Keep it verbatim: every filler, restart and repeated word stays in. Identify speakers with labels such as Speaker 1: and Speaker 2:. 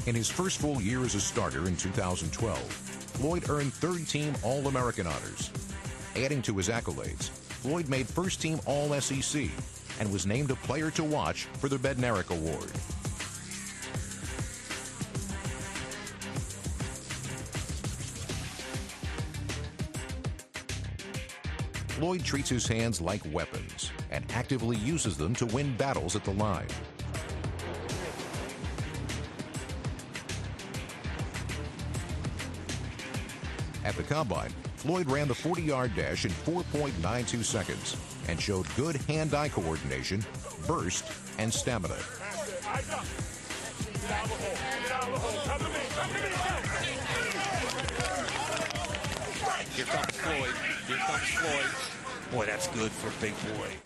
Speaker 1: In his first full year as a starter in two thousand twelve, Floyd earned third-team All-American honors. Adding to his accolades, Floyd made first-team All S E C and was named a player to watch for the Bednarik Award. Floyd treats his hands like weapons and actively uses them to win battles at the line. At the Combine, Floyd ran the forty-yard dash in four point nine two seconds and showed good hand-eye coordination, burst, and stamina.
Speaker 2: Here comes Floyd. Here comes Floyd. Boy, that's good for a big boy.